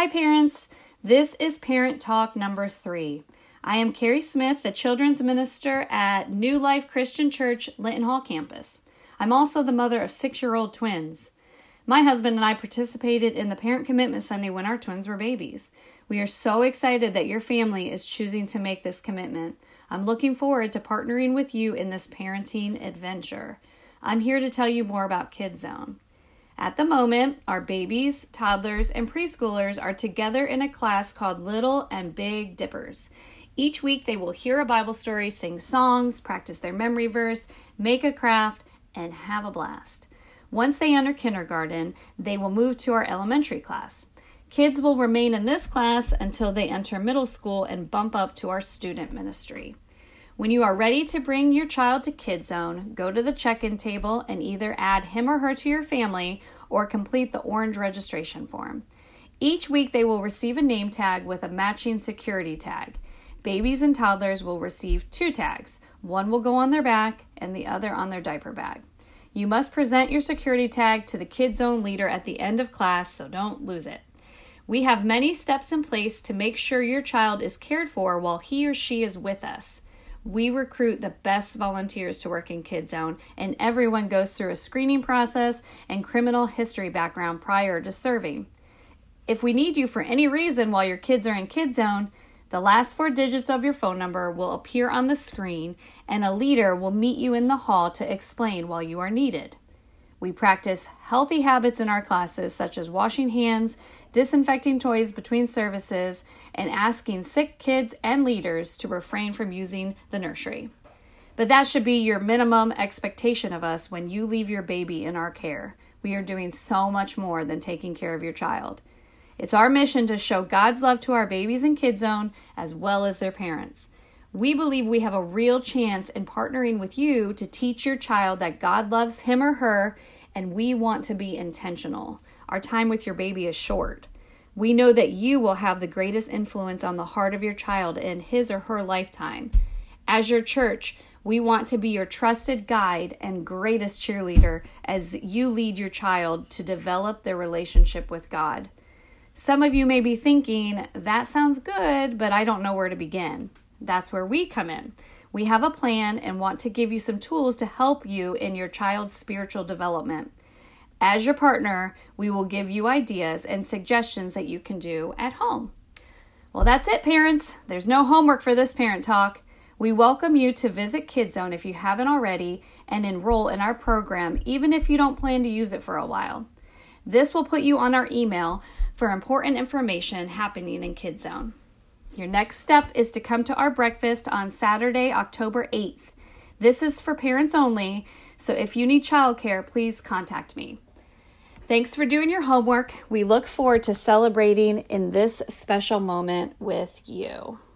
Hi parents, this is Parent Talk number 3. I am Carrie Smith, the Children's Minister at New Life Christian Church, Linton Hall campus. I'm also the mother of 6-year-old twins. My husband and I participated in the Parent Commitment Sunday when our twins were babies. We are so excited that your family is choosing to make this commitment. I'm looking forward to partnering with you in this parenting adventure. I'm here to tell you more about KidZone. At the moment, our babies, toddlers, and preschoolers are together in a class called Little and Big Dippers. Each week, they will hear a Bible story, sing songs, practice their memory verse, make a craft, and have a blast. Once they enter kindergarten, they will move to our elementary class. Kids will remain in this class until they enter middle school and bump up to our student ministry. When you are ready to bring your child to KidZone, go to the check-in table and either add him or her to your family or complete the orange registration form. Each week they will receive a name tag with a matching security tag. Babies and toddlers will receive 2 tags. One will go on their back and the other on their diaper bag. You must present your security tag to the KidZone leader at the end of class, so don't lose it. We have many steps in place to make sure your child is cared for while he or she is with us. We recruit the best volunteers to work in KidZone, and everyone goes through a screening process and criminal history background prior to serving. If we need you for any reason while your kids are in KidZone, the last 4 digits of your phone number will appear on the screen, and a leader will meet you in the hall to explain while you are needed. We practice healthy habits in our classes, such as washing hands, disinfecting toys between services, and asking sick kids and leaders to refrain from using the nursery. But that should be your minimum expectation of us when you leave your baby in our care. We are doing so much more than taking care of your child. It's our mission to show God's love to our babies in KidZone as well as their parents. We believe we have a real chance in partnering with you to teach your child that God loves him or her, and we want to be intentional. Our time with your baby is short. We know that you will have the greatest influence on the heart of your child in his or her lifetime. As your church, we want to be your trusted guide and greatest cheerleader as you lead your child to develop their relationship with God. Some of you may be thinking, that sounds good, but I don't know where to begin. That's where we come in. We have a plan and want to give you some tools to help you in your child's spiritual development. As your partner, we will give you ideas and suggestions that you can do at home. Well, that's it, parents. There's no homework for this Parent Talk. We welcome you to visit KidZone if you haven't already and enroll in our program, even if you don't plan to use it for a while. This will put you on our email for important information happening in KidZone. Your next step is to come to our breakfast on Saturday, October 8th. This is for parents only, so if you need childcare, please contact me. Thanks for doing your homework. We look forward to celebrating in this special moment with you.